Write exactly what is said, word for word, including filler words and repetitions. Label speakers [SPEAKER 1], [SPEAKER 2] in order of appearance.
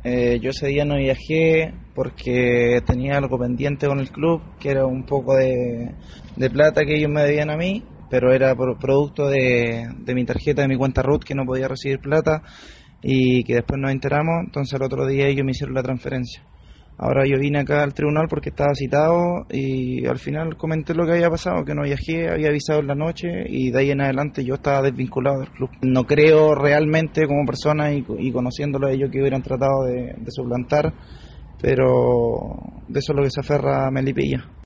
[SPEAKER 1] Eh, yo ese día no viajé porque tenía algo pendiente con el club, que era un poco de, de plata que ellos me debían a mí, pero era por producto de, de mi tarjeta, de mi cuenta R U T, que no podía recibir plata y que después nos enteramos, entonces el otro día ellos me hicieron la transferencia. Ahora yo vine acá al tribunal porque estaba citado y al final comenté lo que había pasado, que no viajé, había avisado en la noche y de ahí en adelante yo estaba desvinculado del club. No creo realmente como persona y, y conociéndolo a ellos que hubieran tratado de, de suplantar, pero de eso es lo que se aferra Melipilla.